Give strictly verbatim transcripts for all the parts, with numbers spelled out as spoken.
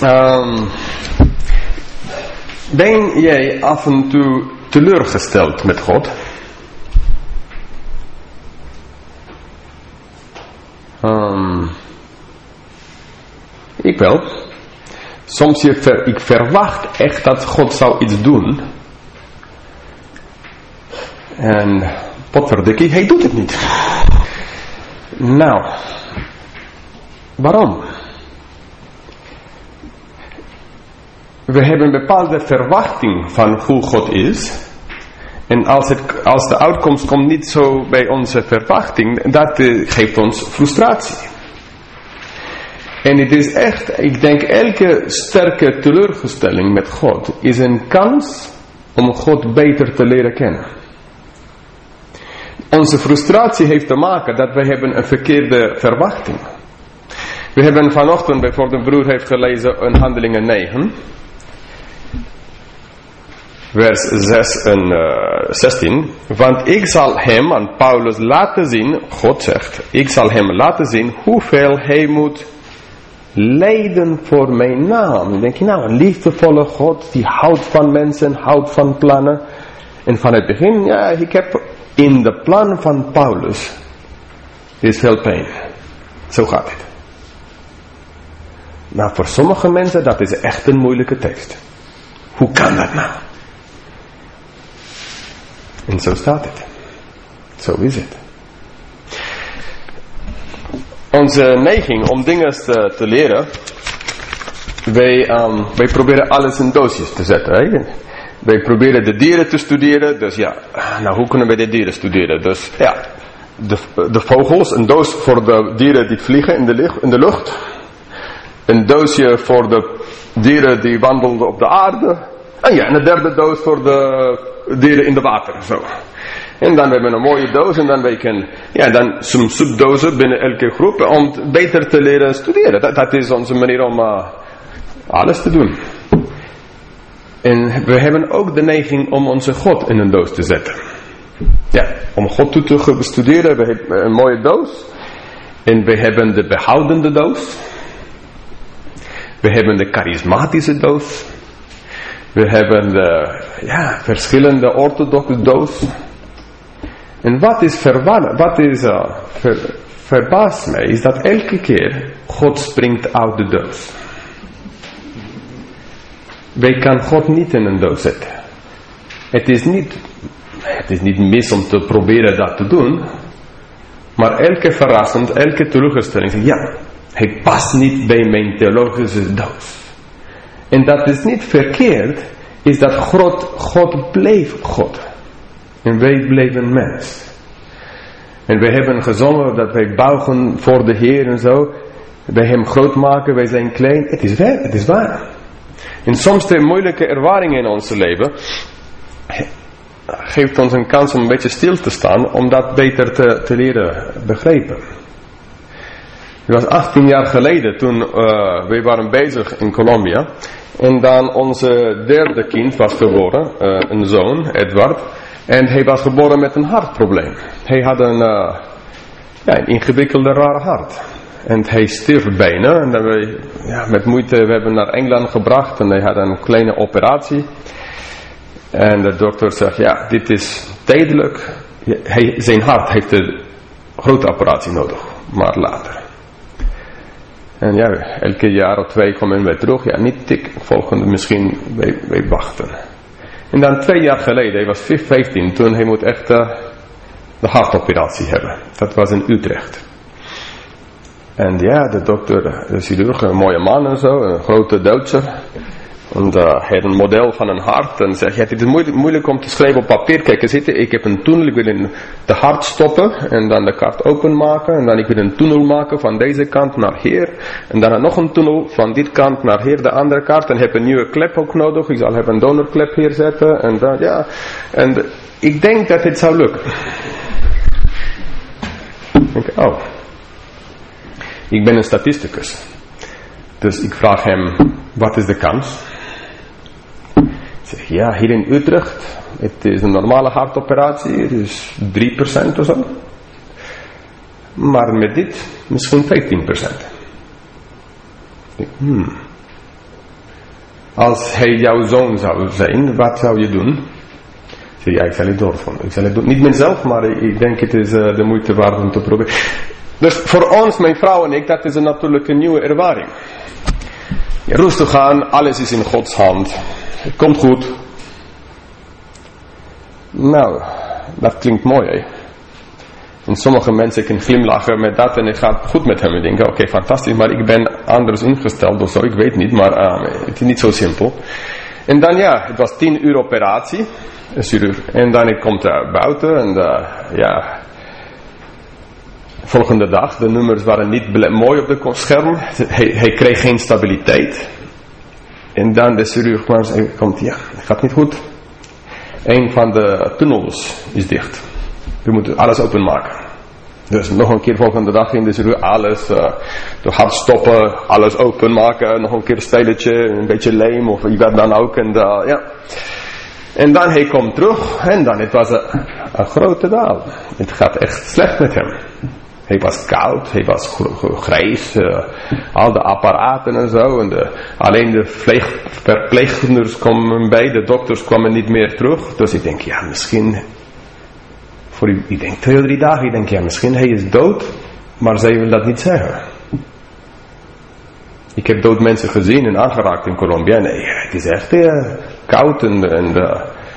Um, ben jij af en toe teleurgesteld met God? Um, ik wel. Soms je ver, ik verwacht echt dat God zou iets doen. En potverdikkie, hij doet het niet. Nou, waarom? We hebben een bepaalde verwachting van hoe God is. En als, het, als de uitkomst komt niet zo bij onze verwachting, dat uh, geeft ons frustratie. En het is echt, ik denk elke sterke teleurstelling met God is een kans om God beter te leren kennen. Onze frustratie heeft te maken dat we hebben een verkeerde verwachting. We hebben vanochtend bijvoorbeeld, een broer heeft gelezen in Handelingen negen. Vers zes en zestien. Want ik zal hem, aan Paulus, laten zien, God zegt, ik zal hem laten zien hoeveel hij moet lijden voor mijn naam. Dan denk je, nou, een liefdevolle God, die houdt van mensen, houdt van plannen. En van het begin, ja, ik heb in de plan van Paulus is veel pijn. Zo gaat het. Nou, voor sommige mensen, dat is echt een moeilijke tekst. Hoe kan dat nou? En zo staat het. Zo is het. Onze neiging om dingen te, te leren. Wij, um, wij proberen alles in doosjes te zetten. Hè? Wij proberen de dieren te studeren. Dus ja, nou hoe kunnen wij de dieren studeren? Dus ja, de, de vogels. Een doos voor de dieren die vliegen in de, licht, in de lucht. Een doosje voor de dieren die wandelden op de aarde. En ja, en een derde doos voor de dieren in de water. Zo. En dan hebben we een mooie doos. En dan wij kunnen, ja, dan some subdozen binnen elke groep. Om beter te leren studeren. Dat, dat is onze manier om uh, alles te doen. En we hebben ook de neiging om onze God in een doos te zetten. Ja, om God toe te bestuderen. We hebben een mooie doos. En we hebben de behoudende doos. We hebben de charismatische doos. We hebben de ja, verschillende orthodoxe doos. En wat is verwarrend, wat is uh, ver, verbaast mij, is dat elke keer God springt uit de doos. Wij kan God niet in een doos zetten. Het is niet, het is niet mis om te proberen dat te doen. Maar elke verrassend, elke teleurstelling zegt, ja, hij past niet bij mijn theologische doos. En dat is niet verkeerd, is dat God, God bleef God. En wij bleven mens. En wij hebben gezongen dat wij buigen voor de Heer en zo. Wij hem groot maken, wij zijn klein. Het is waar, het is waar. En soms de moeilijke ervaringen in ons leven geeft ons een kans om een beetje stil te staan, om dat beter te, te leren begrijpen. Het was achttien jaar geleden toen uh, wij waren bezig in Colombia. En dan onze derde kind was geboren, uh, een zoon, Edward. En hij was geboren met een hartprobleem. Hij had een, uh, ja, een ingewikkelde, rare hart. En hij stierf bijna. En dan we, ja, met moeite, we hebben naar Engeland gebracht. En hij had een kleine operatie. En de dokter zegt, ja, dit is tijdelijk. Hij, zijn hart heeft een grote operatie nodig. Maar later. En ja, elke jaar of twee komen wij terug. Ja, niet tik. Volgende misschien, wij, wij wachten. En dan twee jaar geleden, hij was vijftien, toen hij moet echt uh, de hartoperatie hebben. Dat was in Utrecht. En ja, de dokter, de chirurg, een mooie man en zo, een grote Duitser. En uh, hij had een model van een hart. En zegt, ja, het is moeilijk, moeilijk om te schrijven op papier. Kijk eens zitten, ik heb een tunnel, ik wil in de hart stoppen. En dan de kaart openmaken. En dan ik wil een tunnel maken van deze kant naar hier. En dan nog een tunnel van dit kant naar hier, de andere kaart. En heb een nieuwe klep ook nodig. Ik zal even een donorklep hier zetten. En dan, ja. En uh, ik denk dat het zou lukken. Ik denk, oh. Ik ben een statisticus. Dus ik vraag hem, wat is de kans? Ik zeg, ja, hier in Utrecht, het is een normale hartoperatie, het is drie procent of zo. Maar met dit, misschien vijftien procent. Hmm. als hij jouw zoon zou zijn, wat zou je doen? Ik zeg, ja, ik zal het doorvonden. Ik zal het doen. Niet mezelf, maar ik denk het is uh, de moeite waard om te proberen. Dus voor ons, mijn vrouw en ik, dat is een natuurlijk een nieuwe ervaring. Ja, rustig aan, alles is in Gods hand. Het komt goed. Nou, dat klinkt mooi, hè. En sommige mensen kunnen glimlachen met dat en het gaat goed met hem. En denken, oké, okay, fantastisch, maar ik ben anders ingesteld of zo, ik weet niet, maar uh, het is niet zo simpel. En dan ja, het was tien uur operatie, een chirurg. En dan ik komt hij buiten en uh, ja, volgende dag, de nummers waren niet mooi op de scherm, hij, hij kreeg geen stabiliteit. En dan de chirurg kwam en komt, ja, het gaat niet goed. Een van de tunnels is dicht. We moeten alles openmaken. Dus nog een keer volgende dag in de chirurg, alles, uh, de hart stoppen, alles openmaken, nog een keer een spelletje, een beetje leem of wat dan ook. En, uh, ja. en dan hij komt terug en dan het was een, een grote daal. Het gaat echt slecht met hem. Hij was koud, hij was grijs, uh, al de apparaten en zo. En de, alleen de verpleegsters kwamen bij, de dokters kwamen niet meer terug. Dus ik denk, ja, misschien, voor die, ik denk twee of drie dagen, ik denk, ja, misschien hij is dood, maar zij wil dat niet zeggen. Ik heb dood mensen gezien en aangeraakt in Colombia. Nee, het is echt uh, koud en... en uh,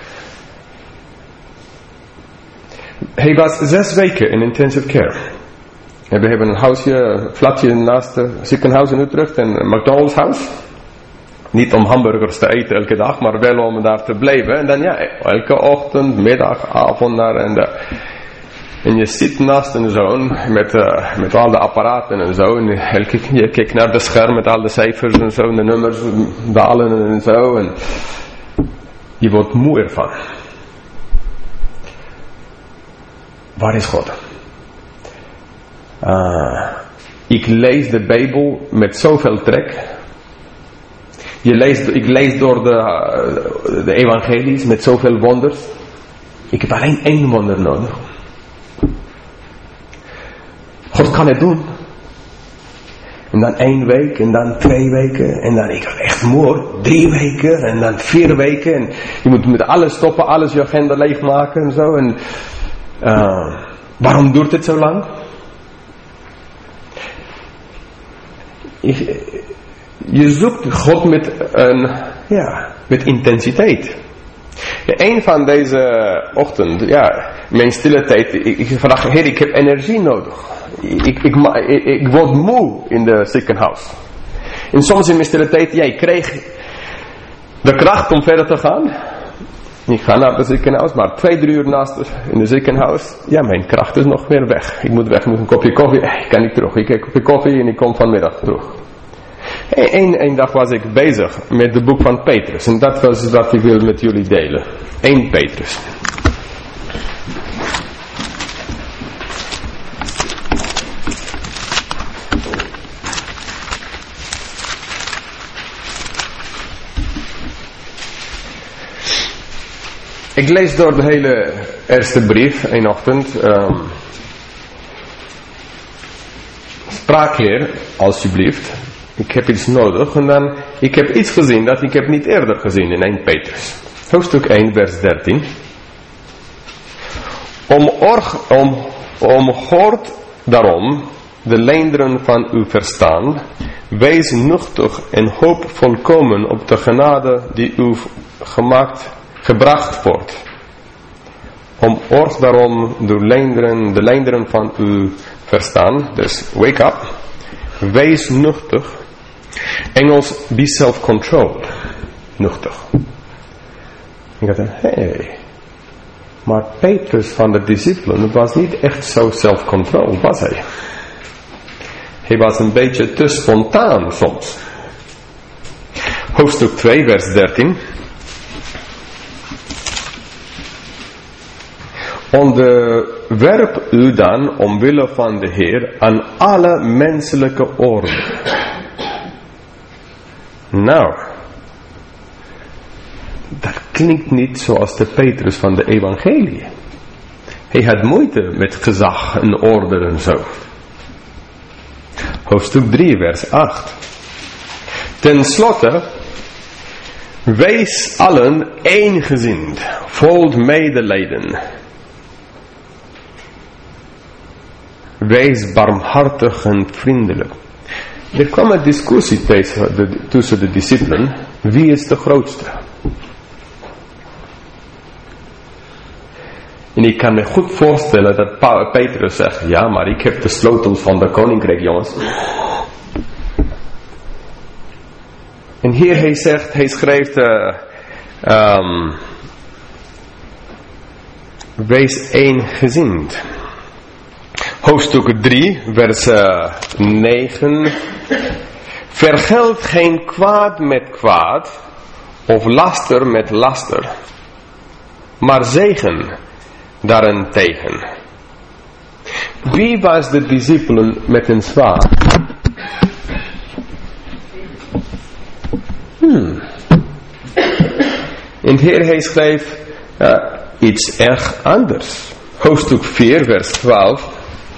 hij was zes weken in intensive care. We hebben een huisje, een flatje naast het ziekenhuis in Utrecht, een McDonald's huis. Niet om hamburgers te eten elke dag, maar wel om daar te blijven. En dan ja, elke ochtend, middag, avond naar en de, en je zit naast een zoon met, uh, met al de apparaten en zo. En elke keer je kijkt naar de scherm met al de cijfers en zo, en de nummers dalen en zo. En je wordt moe ervan. Waar is God? Uh, ik lees de Bijbel met zoveel trek. Je leest, ik lees door de, uh, de evangelies met zoveel wonders. Ik heb alleen één wonder nodig. God kan het doen. En dan één week, en dan twee weken, en dan ik had echt moe, drie weken, en dan vier weken. En je moet met alles stoppen, alles je agenda leegmaken en zo. En uh, waarom duurt het zo lang? Je, je zoekt God met, een, ja, met intensiteit. Een van deze ochtend, ja, mijn stille tijd, ik, ik vraag, Heer, ik heb energie nodig. Ik, ik, ik, ik word moe in de ziekenhuis. En soms in mijn stille tijd, ja, ik kreeg de kracht om verder te gaan. Ik ga naar het ziekenhuis, maar twee, drie uur naast in het ziekenhuis, ja, mijn kracht is nog weer weg. Ik moet weg met een kopje koffie, ik kan niet terug. Ik heb een kopje koffie en ik kom vanmiddag terug. Eén een dag was ik bezig met het boek van Petrus. En dat was wat ik wil met jullie delen. Eén Petrus. Ik lees door de hele eerste brief, één ochtend. Um, Spraakheer, alsjeblieft. Ik heb iets nodig. En dan, ik heb iets gezien dat ik heb niet eerder gezien in één Petrus. Hoofdstuk één, vers dertien. Om, org, om, om hoort daarom de leenderen van uw verstaan. Wees nuchtig en hoop volkomen op de genade die u gemaakt gebracht wordt. Om org daarom de leenderen, de leenderen van uw verstaan. Dus wake up. Wees nuchtig. Engels, be self-controlled. Nuchtig. Ik dacht, hé. Hey, maar Petrus van de discipelen was niet echt zo self-controlled, was hij? Hij was een beetje te spontaan soms. Hoofdstuk twee, vers dertien. Onderwerp u dan omwille van de Heer aan alle menselijke orde. Nou, dat klinkt niet zoals de Petrus van de evangelie. Hij had moeite met gezag en orde en zo. Hoofdstuk drie, vers acht. Ten slotte, Wees allen eengezind, vol medelijden. Wees barmhartig en vriendelijk. Er kwam een discussie tussen de discipelen. Wie is de grootste? En ik kan me goed voorstellen dat Petrus zegt, ja, maar ik heb de sleutels van de koninkrijk, jongens. En hier hij zegt, hij schrijft, uh, um, wees eengezind. Hoofdstuk drie, vers uh, negen. Vergeld geen kwaad met kwaad, of laster met laster, maar zegen daarentegen. Wie was de discipelen met een zwaard? Hmm. En hier hij schreef uh, iets erg anders. Hoofdstuk vier, vers twaalf.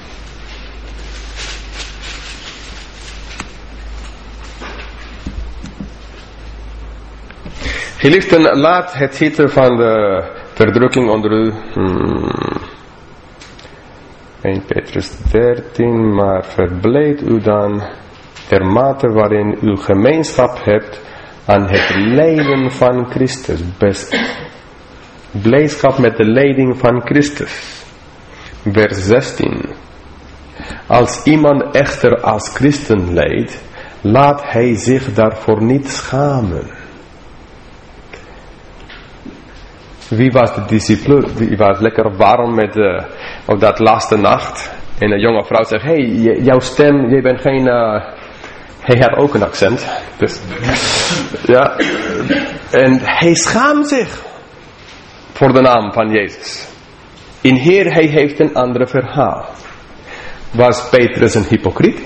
Geliefden, laat het hitte van de verdrukking onder u. Hmm. eerste Petrus dertien, maar verblijd u dan ter mate waarin u gemeenschap hebt aan het lijden van Christus. Best. Blijdschap met de leiding van Christus. Vers zestien. Als iemand echter als christen lijdt, laat hij zich daarvoor niet schamen. Wie was de discipel? Die was lekker warm met uh, op dat laatste nacht. En een jonge vrouw zegt, hey, jouw stem, je bent geen... Uh, hij had ook een accent. Dus, ja. En hij schaamt zich voor de naam van Jezus. In hier, hij heeft een ander verhaal. Was Petrus een hypocriet?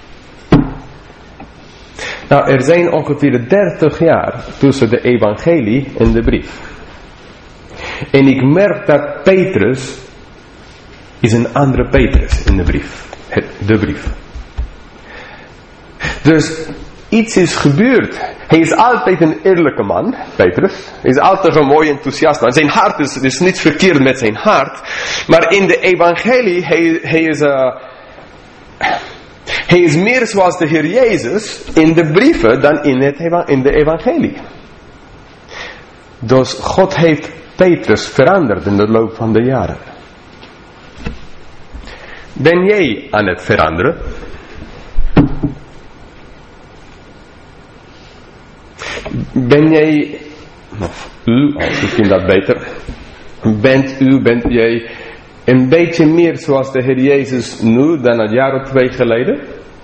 Nou, er zijn ongeveer dertig jaar tussen de evangelie en de brief. En ik merk dat Petrus is een andere Petrus in de brief. Het, de brief. Dus iets is gebeurd. Hij is altijd een eerlijke man, Petrus. Hij is altijd een mooi enthousiast man. Zijn hart is, er is niets verkeerd met zijn hart. Maar in de evangelie, hij, hij is... Uh, hij is meer zoals de Heer Jezus in de brieven dan in, het, in de evangelie. Dus God heeft Petrus veranderd in de loop van de jaren. Ben jij aan het veranderen? Ben jij, of u, als u vindt dat beter, bent u, bent jij een beetje meer zoals de Heer Jezus nu dan een jaar of twee geleden?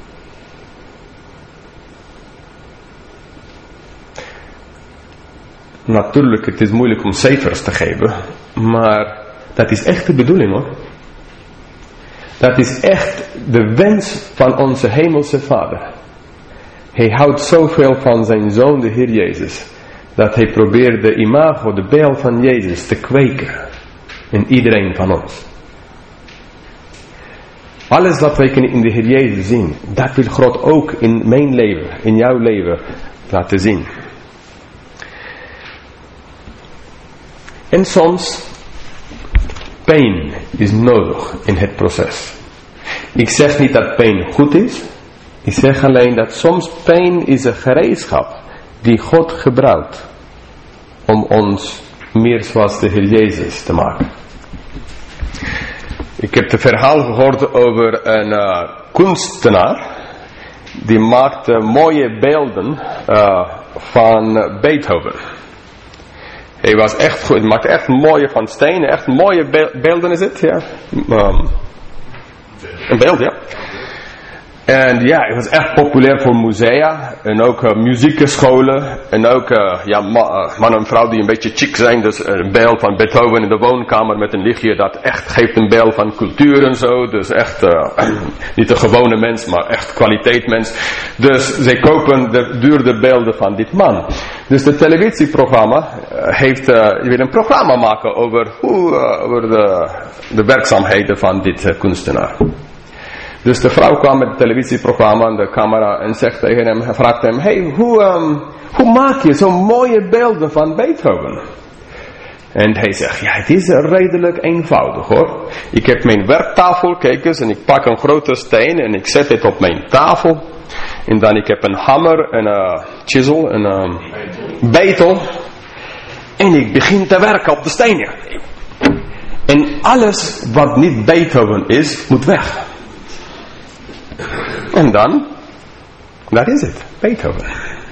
Natuurlijk, het is moeilijk om cijfers te geven, maar dat is echt de bedoeling hoor. Dat is echt de wens van onze hemelse Vader. Hij houdt zoveel van zijn Zoon, de Heer Jezus, dat hij probeert de imago, de beeld van Jezus te kweken in iedereen van ons. Alles wat wij kunnen in de Heer Jezus zien, dat wil God ook in mijn leven, in jouw leven laten zien. En soms, pijn is nodig in het proces. Ik zeg niet dat pijn goed is. Ik zeg alleen dat soms pijn is een gereedschap die God gebruikt om ons meer zoals de Heer Jezus te maken. Ik heb het verhaal gehoord over een uh, kunstenaar die maakte mooie beelden uh, van Beethoven. Hij was echt goed, hij maakte echt mooie van stenen, echt mooie be- beelden is het, ja. Um, een beeld, ja. En ja, het was echt populair voor musea en ook uh, muziekscholen en ook uh, ja, ma- uh, man en vrouw die een beetje chic zijn. Dus een beeld van Beethoven in de woonkamer met een lichtje dat echt geeft een beeld van cultuur en zo. Dus echt uh, niet de gewone mens, maar echt kwaliteitmens. Dus zij kopen de duurde beelden van dit man. Dus het televisieprogramma uh, heeft, uh, wil een programma maken over, hoe, uh, over de, de werkzaamheden van dit uh, kunstenaar. Dus de vrouw kwam met het televisieprogramma en de camera en zegt tegen hem, vraagt hem, hey, hoe, um, hoe maak je zo'n mooie beelden van Beethoven? En hij zegt, ja, het is redelijk eenvoudig hoor. Ik heb mijn werktafel, kijk eens, en ik pak een grote steen en ik zet het op mijn tafel. En dan ik heb een hamer, en een chisel, en een betel. En ik begin te werken op de stenen. En alles wat niet Beethoven is, moet weg. En dan, daar is het, Beethoven.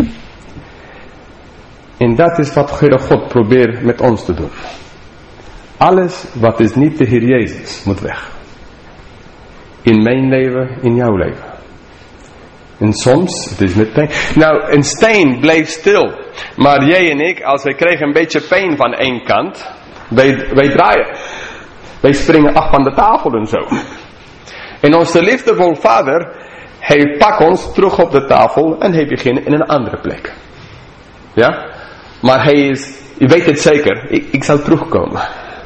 En dat is wat Heere God probeert met ons te doen. Alles wat is niet de Heer Jezus, moet weg. In mijn leven, in jouw leven. En soms, het is met pijn. Nou, een steen bleef stil. Maar jij en ik, als wij kregen een beetje pijn van één kant, wij, wij draaien. Wij springen af van de tafel en zo. En onze liefdevol vader, hij pakt ons terug op de tafel en hij begint in een andere plek. Ja? Maar hij is, je weet het zeker, ik, ik zal terugkomen.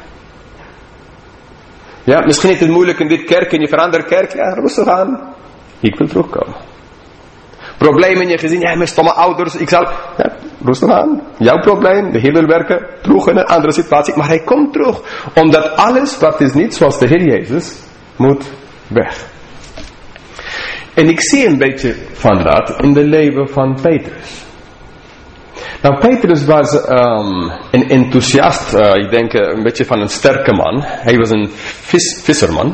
Ja, misschien is het moeilijk in dit kerk, in je veranderde kerk, ja, rustig aan. Ik wil terugkomen. Problemen in je gezin, ja, mijn stomme ouders, ik zal, ja, rustig aan. Jouw probleem, de Heer wil werken, terug in een andere situatie. Maar hij komt terug, omdat alles wat is niet zoals de Heer Jezus, moet weg. En ik zie een beetje van dat in de leven van Petrus. Nou, Petrus was um, een enthousiast, uh, ik denk uh, een beetje van een sterke man. Hij was een vis, visserman.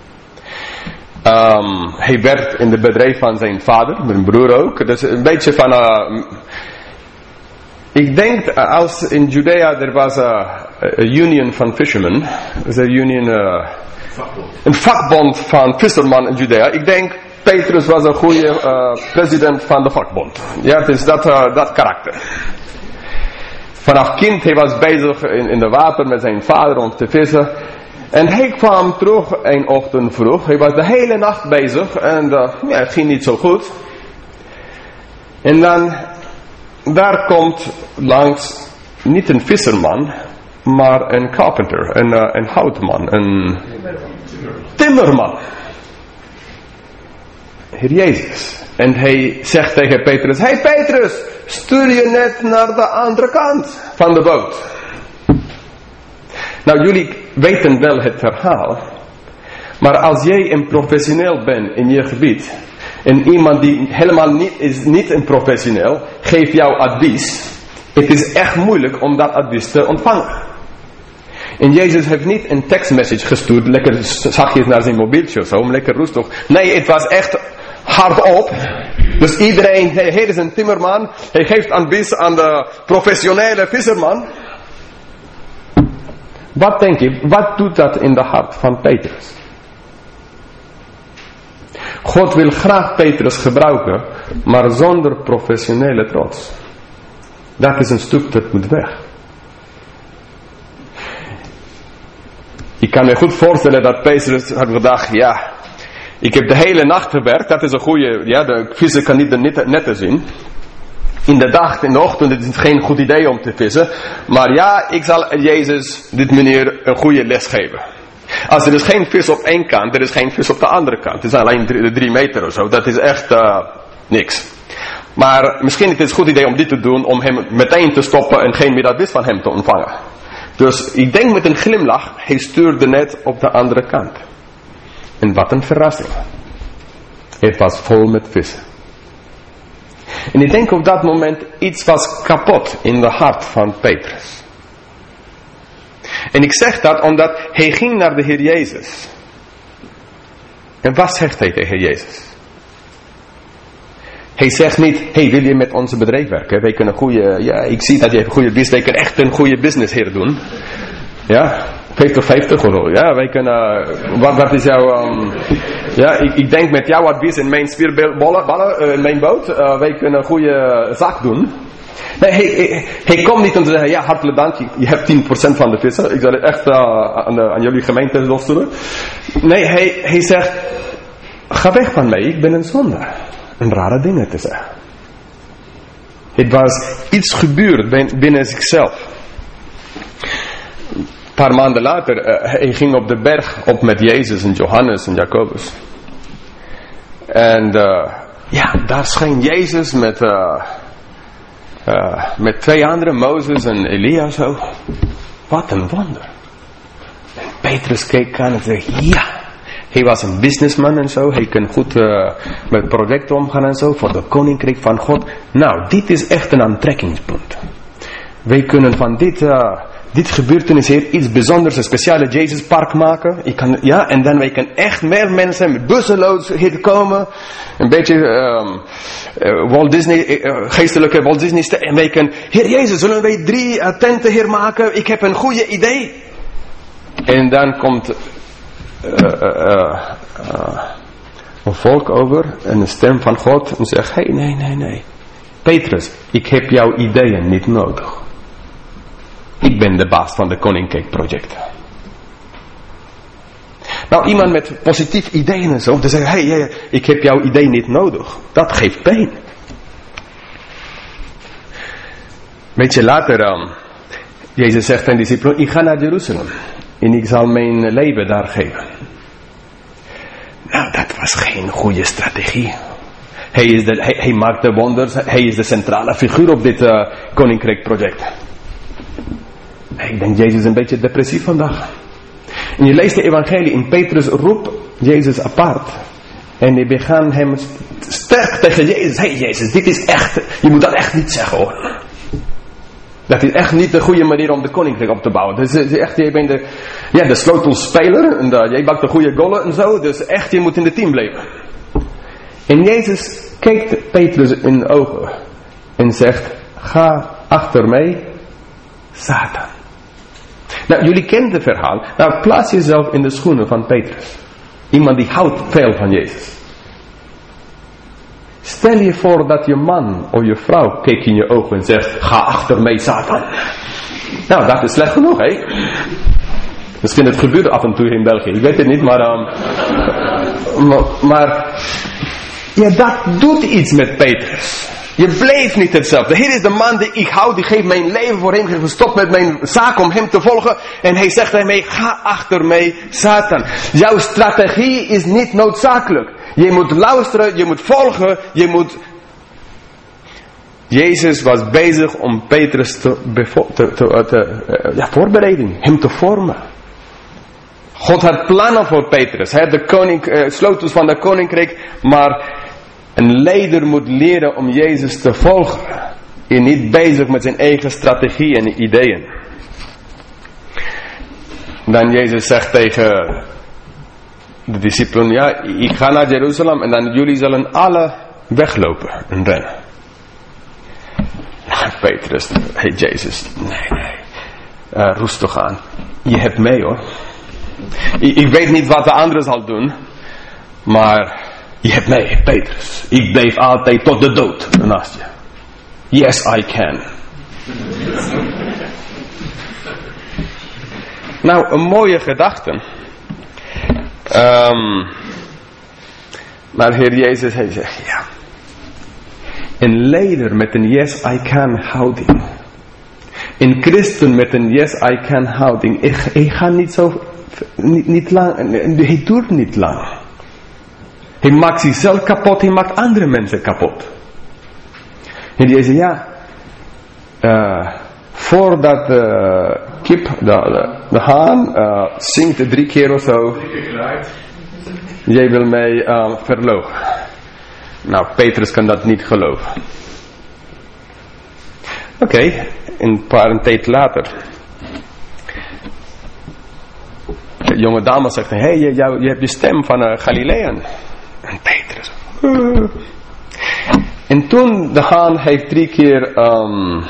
Um, hij werkte in het bedrijf van zijn vader, mijn broer ook. Dus een beetje van, uh, ik denk uh, als in Judea er was een union van fishermen. Dus een union, uh, een vakbond van visserman in Judea. Ik denk Petrus was een goede uh, president van de vakbond. Ja, het is dat, uh, dat karakter. Vanaf kind, hij was bezig in, in de water met zijn vader om te vissen. En hij kwam terug een ochtend vroeg. Hij was de hele nacht bezig en uh, ja, het ging niet zo goed. En dan, daar komt langs niet een visserman, maar een carpenter, een, uh, een houtman, een timmerman. Heer Jezus. En hij zegt tegen Petrus, hey Petrus, stuur je net naar de andere kant van de boot. Nou, jullie weten wel het verhaal. Maar als jij een professioneel bent in je gebied, en iemand die helemaal niet is, niet een professioneel, geeft jou advies. Het is echt moeilijk om dat advies te ontvangen. En Jezus heeft niet een tekstmessage gestuurd, lekker zachtjes naar zijn mobieltje of zo, lekker rustig. Nee, het was echt hardop. Dus iedereen, hij, hij is een timmerman, hij geeft advies aan de professionele visserman. Wat denk je, wat doet dat in de hart van Petrus? God wil graag Petrus gebruiken, maar zonder professionele trots. Dat is een stuk dat moet weg. Ik kan me goed voorstellen dat Petrus had gedacht, ja, ik heb de hele nacht gewerkt, dat is een goede, ja, de visser kan niet de netten zien. In de dag, in de ochtend, het is geen goed idee om te vissen. Maar ja, ik zal Jezus, dit meneer, een goede les geven. Als er is geen vis op één kant, er is geen vis op de andere kant. Het is alleen drie, drie meter of zo. Dat is echt uh, niks. Maar misschien is het een goed idee om dit te doen, om hem meteen te stoppen en geen meer advies van hem te ontvangen. Dus ik denk met een glimlach, hij stuurde net op de andere kant. En wat een verrassing. Het was vol met vissen. En ik denk op dat moment iets was kapot in de hart van Petrus. En ik zeg dat omdat hij ging naar de Heer Jezus. En wat zegt hij tegen Jezus? Hij zegt niet, hey, wil je met onze bedrijf werken? Wij kunnen goede, ja, ik zie dat je een goede business, wij kunnen echt een goede business hier doen. Ja, vijftig vijftig of zo. Ja, wij kunnen, wat, wat is jouw, um, ja, ik, ik denk met jouw advies in mijn spierballen, ballen, uh, in mijn boot, uh, wij kunnen een goede zaak doen. Nee, hij, hij, hij komt niet om te zeggen, ja, hartelijk dank, je, je hebt tien procent van de vissen. Ik zal het echt uh, aan, de, aan jullie gemeente doorsturen. Nee, hij, hij zegt, ga weg van mij, ik ben een zondaar. Een rare dingen te zeggen. Het was iets gebeurd binnen zichzelf. Een paar maanden later, uh, hij ging op de berg op met Jezus en Johannes en Jacobus. En uh, ja, daar scheen Jezus met, uh, uh, met twee anderen, Mozes en Elia zo. Wat een wonder. En Petrus keek aan en zei, ja. Hij was een businessman en zo. Hij kon goed uh, met projecten omgaan en zo. Voor de koninkrijk van God. Nou, dit is echt een aantrekkingspunt. Wij kunnen van dit, uh, dit gebeurtenis hier iets bijzonders, een speciale Jezus park maken. Ik kan, ja, en dan wij kunnen echt meer mensen met bussenloos hier komen. Een beetje um, uh, Walt Disney, uh, geestelijke Walt Disney. En wij kunnen, Heer Jezus, zullen wij drie uh, tenten hier maken? Ik heb een goede idee. En dan komt uh, uh, uh, uh, een volk over en een stem van God en zegt, hey, nee, nee, nee. Petrus, ik heb jouw ideeën niet nodig. Ik ben de baas van de Koninkrijk Project. Nou, iemand met positief ideeën en zo, te zeggen, hey, hey, ik heb jouw idee niet nodig. Dat geeft pijn. Weet je, later, um, Jezus zegt aan de discipelen, ik ga naar Jeruzalem. En ik zal mijn leven daar geven. Nou, dat was geen goede strategie. Hij, is de, hij, hij maakt de wonders. Hij is de centrale figuur op dit uh, Koninkrijk Project. Ik denk, Jezus is een beetje depressief vandaag. En je leest de evangelie. In Petrus roept Jezus apart. En die begaan hem sterk tegen Jezus. Hé hey Jezus, dit is echt. Je moet dat echt niet zeggen hoor. Dat is echt niet de goede manier om de koninkrijk op te bouwen. Dus echt, je bent de, ja, de sleutelspeler. En de, jij bakt de goede gollen en zo. Dus echt, je moet in het team blijven. En Jezus kijkt Petrus in de ogen. En zegt, ga achter mij, Satan. Nou, jullie kennen het verhaal. Nou, plaats jezelf in de schoenen van Petrus. Iemand die houdt veel van Jezus. Stel je voor dat je man of je vrouw kijkt in je ogen en zegt, ga achter mij, Satan. Nou, dat is slecht genoeg, hè? Misschien het gebeurt af en toe in België. Ik weet het niet, maar... Um, maar, maar ja, dat doet iets met Petrus. Je bleef niet hetzelfde. Hier is de man die ik hou, die geeft mijn leven voor hem. Ik heb gestopt met mijn zaak om hem te volgen. En hij zegt tegen mij, ga achter mij, Satan. Jouw strategie is niet noodzakelijk. Je moet luisteren, je moet volgen, je moet... Jezus was bezig om Petrus te, bevo- te, te, te uh, ja, voorbereiden, hem te vormen. God had plannen voor Petrus. Hij had de koning, uh, sleutels van de koninkrijk, maar een leider moet leren om Jezus te volgen. En niet bezig met zijn eigen strategie en ideeën. Dan Jezus zegt tegen de discipelen, ja, ik ga naar Jeruzalem en dan jullie zullen alle weglopen en rennen. Nou, Petrus, hey Jezus, nee, nee, uh, rustig aan. Je hebt mee hoor. Ik, ik weet niet wat de anderen zal doen, maar je hebt mee, Petrus. Ik blijf altijd tot de dood naast je. Yes, I can. Nou, een mooie gedachte. Um, maar Heer Jezus, hij zegt, ja. Een leider met een yes, I can houding. Een christen met een yes, I can houding. Hij gaat niet zo, niet, niet lang, hij duurt niet lang. Hij maakt zichzelf kapot, hij maakt andere mensen kapot. En die zegt, ja, uh, voordat de kip, de, de, de haan, uh, zingt drie keer of zo, jij wil mij uh, verloochen. Nou, Petrus kan dat niet geloven. Oké, okay, een paar een tijd later. De jonge dame zegt, hé, hey, je, je hebt je stem van uh, Galilean. En Petrus. Uh. En toen de haan heeft drie keer um,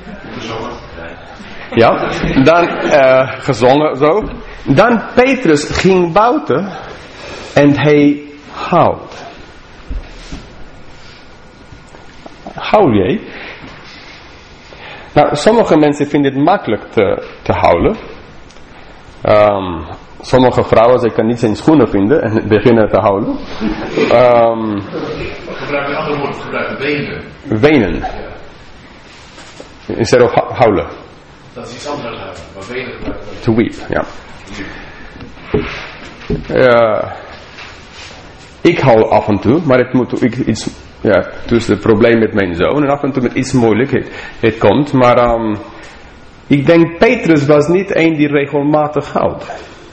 ja, dan uh, gezongen zo. Dan Petrus ging buiten en hij houdt. Hou jij? Nou, sommige mensen vinden het makkelijk te, te houden. Um, sommige vrouwen, ze kan niet zijn schoenen vinden en beginnen te houden. Um, gebruik een ander woord, gebruik wenen. Wenen. Instead of hu- huilen. Dat is iets anders dan huilen, maar wenen gebruiken we. To weep, ja. Uh, Ik hou af en toe, maar het moet ik, iets, ja, tussen het probleem met mijn zoon en af en toe met iets moeilijk het, het komt. Maar um, ik denk Petrus was niet een die regelmatig houdt.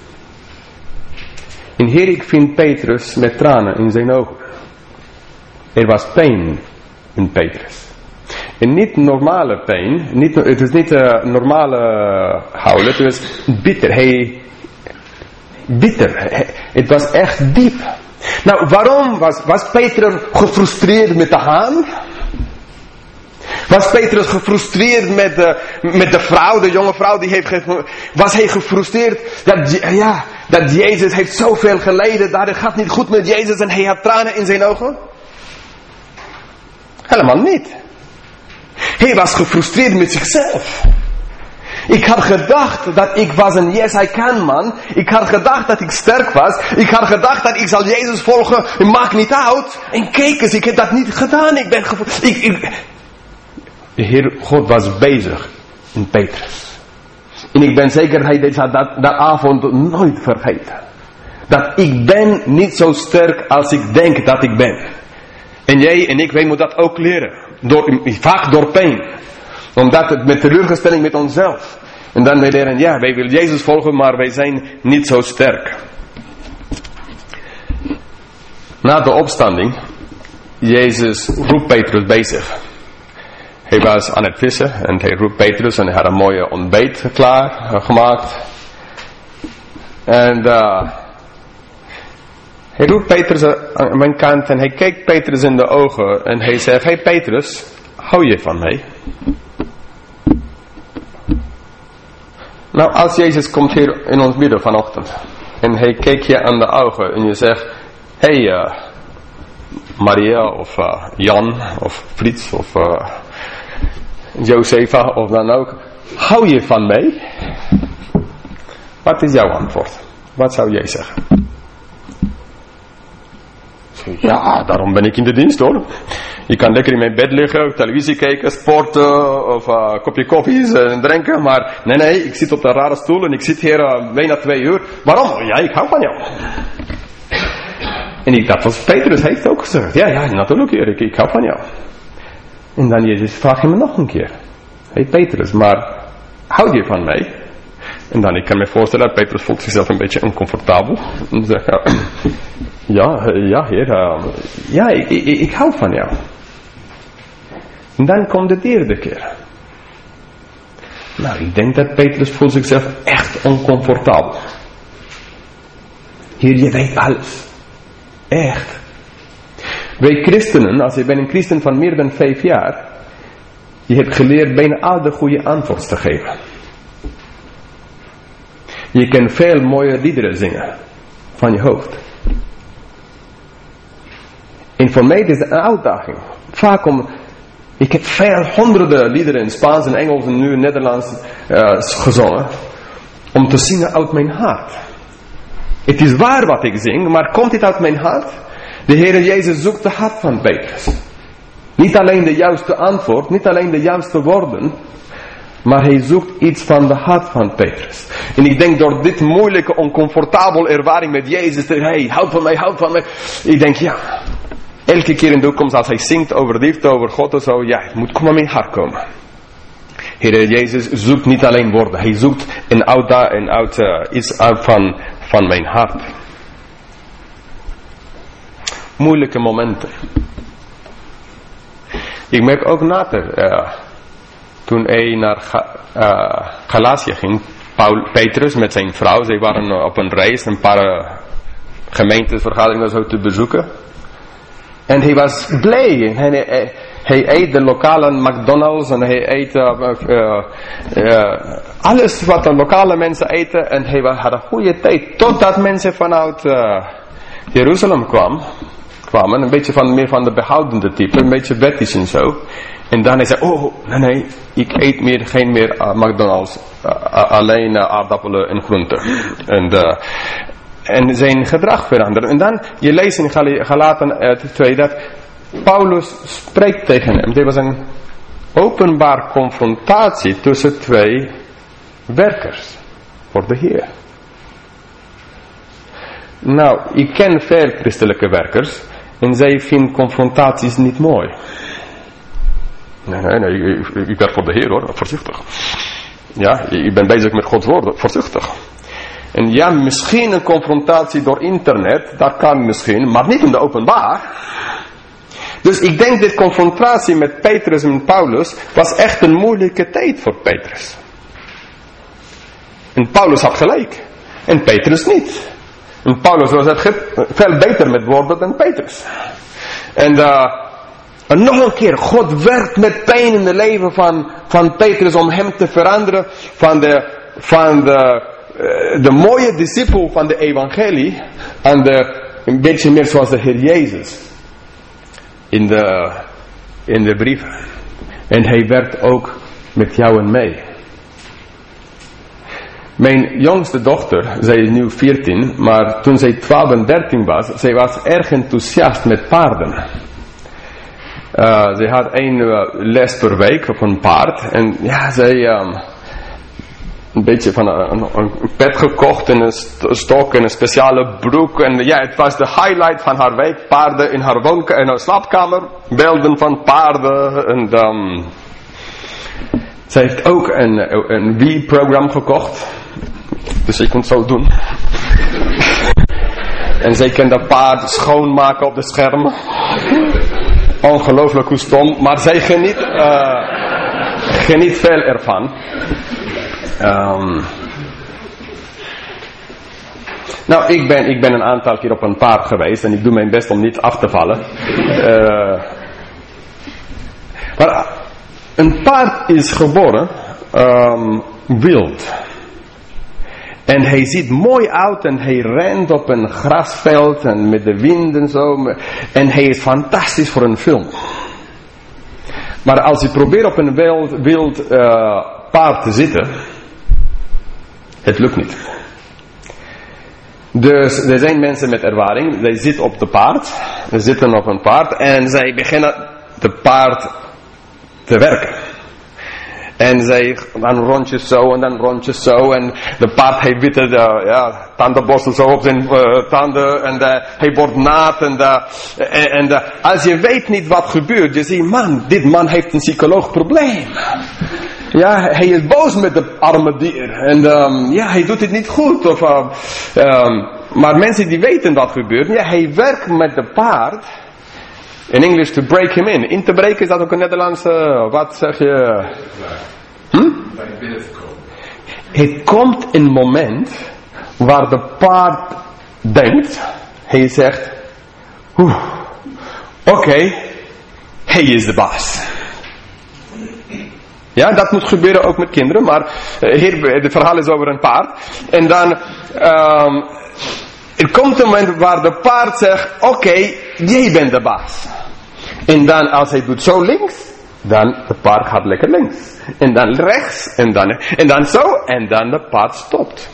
En hier ik vind Petrus met tranen in zijn ogen. Er was pijn in Petrus. En niet normale pijn, niet, het is niet uh, normale huilen, het was bitter. Hij, bitter, hij, het was echt diep. Nou, waarom was, was Petrus gefrustreerd met de haan? Was Petrus gefrustreerd met de, met de vrouw, de jonge vrouw die heeft ge, was hij gefrustreerd dat, ja, dat Jezus heeft zoveel geleden, dat het gaat niet goed met Jezus en hij had tranen in zijn ogen? Helemaal niet. Hij was gefrustreerd met zichzelf. Ik had gedacht dat ik was een yes I can man. Ik had gedacht dat ik sterk was. Ik had gedacht dat ik zal Jezus volgen. Het maakt niet uit. En kijk eens, ik heb dat niet gedaan. Ik ben gefrustreerd. Ik, ik... De Heer God was bezig in Petrus. En ik ben zeker dat hij zal dat, dat avond nooit vergeten. Dat ik ben niet zo sterk als ik denk dat ik ben. En jij en ik, wij moeten dat ook leren. Door, vaak door pijn. Omdat het met teleurstelling met onszelf. En dan wij leren, ja, wij willen Jezus volgen, maar wij zijn niet zo sterk. Na de opstanding, Jezus roept Petrus bij zich. Hij was aan het vissen en hij roept Petrus en hij had een mooie ontbijt klaar uh, gemaakt. En uh, hij roept Petrus aan mijn kant en hij kijkt Petrus in de ogen en hij zegt, hey Petrus, hou je van mij? Nou, als Jezus komt hier in ons midden vanochtend en hij kijkt je aan de ogen en je zegt, hey uh, Maria of uh, Jan of Frits of uh, Josefa of dan ook, hou je van mij? Wat is jouw antwoord? Wat zou jij zeggen? Ja, daarom ben ik in de dienst hoor. Je kan lekker in mijn bed liggen, televisie kijken, sporten of een uh, kopje koffie en drinken. Maar nee, nee, ik zit op de rare stoel en ik zit hier uh, bijna twee uur. Waarom? Ja, ik hou van jou. En ik, dat was Petrus heeft ook gezegd. Ja, ja, natuurlijk Heer, ik, ik hou van jou. En dan Jezus vraagt hem nog een keer. Hey Petrus, maar hou je van mij? En dan, ik kan me voorstellen dat Petrus voelt zichzelf een beetje oncomfortabel. En zegt, ja, ja, ja Heer, uh, ja, ik, ik, ik hou van jou. En dan komt de derde keer. Nou, ik denk dat Petrus voelt zichzelf echt oncomfortabel. Heer, je weet alles. Echt. Wij christenen, als je bent een christen van meer dan vijf jaar, je hebt geleerd bijna al de goede antwoorden te geven. Je kan veel mooie liederen zingen van je hoofd. En voor mij is het een uitdaging. Vaak om, ik heb veel honderden liederen in Spaans en Engels en nu in Nederlands uh, gezongen, om te zingen uit mijn hart. Het is waar wat ik zing, maar komt het uit mijn hart? De Heer Jezus zoekt de hart van Petrus. Niet alleen de juiste antwoord, niet alleen de juiste woorden, maar hij zoekt iets van de hart van Petrus. En ik denk door dit moeilijke, oncomfortabele ervaring met Jezus, hey, houd van mij, houd van mij. Ik denk, ja, elke keer in de toekomst als hij zingt over liefde, over God of zo, ja, het moet kom aan mijn hart komen. Heer Jezus zoekt niet alleen woorden, hij zoekt een uit, een uit, uh, iets uit van, van mijn hart. Moeilijke momenten. Ik merk ook later, uh, toen hij naar Ga, uh, Galatië ging, Paul, Petrus met zijn vrouw, zij waren uh, op een reis, een paar uh, gemeentevergaderingen zo te bezoeken. En hij was blij. En hij, hij, hij eet de lokale McDonald's en hij eet uh, uh, uh, alles wat de lokale mensen eten. En hij had een goede tijd, totdat mensen vanuit uh, Jeruzalem kwamen. kwamen. Een beetje van, meer van de behoudende type, een beetje wettisch en zo. En dan hij zei, oh nee nee, ik eet meer, geen meer uh, McDonald's, uh, uh, alleen uh, aardappelen en groenten. En, uh, en zijn gedrag veranderen. En dan, je leest in Gal- Galaten uh, twee dat Paulus spreekt tegen hem. Dit was een openbaar confrontatie tussen twee werkers voor de Heer. Nou, ik ken veel christelijke werkers en zij vinden confrontaties niet mooi. Nee, nee, nee, ik, ik werk voor de Heer hoor, voorzichtig. Ja, ik ben bezig met Gods woorden, voorzichtig. En ja, misschien een confrontatie door internet, dat kan misschien, maar niet in de openbaar. Dus ik denk dat confrontatie met Petrus en Paulus was echt een moeilijke tijd voor Petrus. En Paulus had gelijk. En Petrus niet. En Paulus was echt veel beter met woorden dan Petrus. En, uh, en nog een keer, God werkt met pijn in het leven van, van Petrus om hem te veranderen van de, van de, uh, de mooie discipel van de evangelie aan de, een beetje meer zoals de Heer Jezus. In de, in de brief. En hij werkt ook met jou en mij. Mijn jongste dochter, zij is nu veertien, maar toen zij twaalf en dertien was, zij was erg enthousiast met paarden. Uh, zij had één uh, les per week op een paard. En ja, zij um, een beetje van een, een, een pet gekocht en een stok en een speciale broek. En ja, het was de highlight van haar week. Paarden in haar woonkamer, in haar slaapkamer. Beelden van paarden. En um, zij heeft ook een, een Wii-programma gekocht. Dus je kunt zo doen. En zij kan dat paard schoonmaken op de schermen. Ongelooflijk hoe stom. Maar zij geniet, uh, geniet veel ervan. Um, nou, ik ben, ik ben een aantal keer op een paard geweest. En ik doe mijn best om niet af te vallen. Uh, maar een paard is geboren um, wild. En hij ziet mooi uit en hij rent op een grasveld en met de wind en zo. En hij is fantastisch voor een film. Maar als je probeert op een wild, wild uh, paard te zitten, het lukt niet. Dus er zijn mensen met ervaring, zij zitten op de paard, ze zitten op een paard en zij beginnen de paard te werken. En zij dan rondjes zo en dan rondjes zo. En de paard heeft witte uh, ja, tandenborstel zo op zijn uh, tanden. En uh, hij wordt naad. En, uh, en, en uh, als je weet niet wat gebeurt. Je ziet, man, dit man heeft een psychologisch probleem. Ja, hij is boos met de arme dier. En um, ja, hij doet het niet goed. Of, uh, um, maar mensen die weten wat gebeurt. Ja, hij werkt met de paard. In Engels to break him in. In te breken is dat ook een Nederlandse, wat zeg je? Hm? Bij binnen te komen. Het komt een moment waar de paard denkt, hij zegt, oké, okay, hij is de baas. Ja, dat moet gebeuren ook met kinderen, maar hier, het verhaal is over een paard. En dan, um, er komt een moment waar de paard zegt, oké, okay, jij bent de baas. En dan als hij doet zo links, dan de paard gaat lekker links. En dan rechts, en dan, en dan zo, en dan de paard stopt.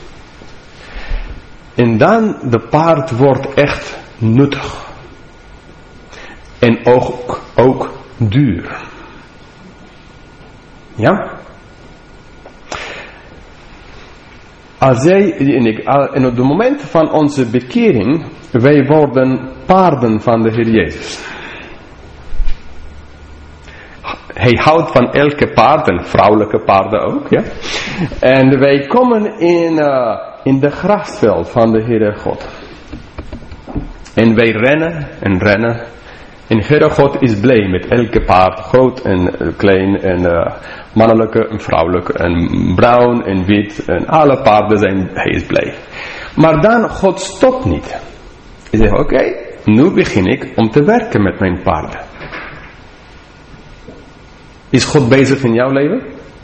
En dan de paard wordt echt nuttig. En ook, ook duur. Ja? Als jij en ik, en op het moment van onze bekering, wij worden paarden van de Heer Jezus. Hij houdt van elke paard, en vrouwelijke paarden ook, ja. En wij komen in, uh, in de grasveld van de Heere God. En wij rennen en rennen. En Heere God is blij met elke paard, groot en uh, klein, en uh, mannelijke en vrouwelijke, en bruin en wit, en alle paarden zijn, hij is blij. Maar dan, God stopt niet. Hij zegt, oké, okay, nu begin ik om te werken met mijn paarden. Is God bezig in jouw leven?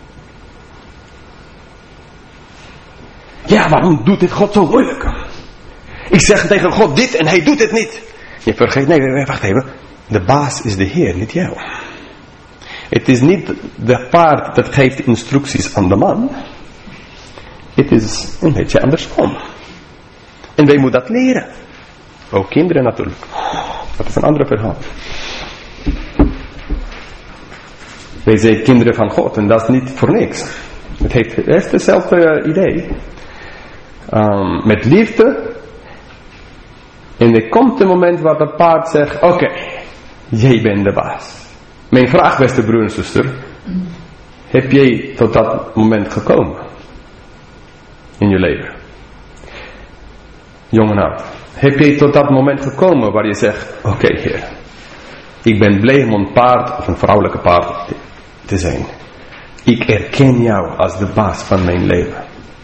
Ja, waarom doet dit God zo moeilijk? Ik zeg tegen God dit en hij doet het niet. Je vergeet, nee, nee, wacht even. De baas is de Heer, niet jou. Het is niet de paard dat geeft instructies aan de man. Het is een beetje andersom. En wij moeten dat leren. Ook kinderen natuurlijk. Dat is een ander verhaal. Wij zijn kinderen van God en dat is niet voor niks. Het heeft eerst hetzelfde idee. Um, met liefde En er komt een moment waar dat paard zegt, oké, okay, jij bent de baas. Mijn vraag, beste broer en zuster, heb jij tot dat moment gekomen? In je leven? Jong en oud. Heb jij tot dat moment gekomen waar je zegt, oké okay, Heer, ik ben blij om een paard of een vrouwelijke paard te zijn. Ik erken jou als de baas van mijn leven.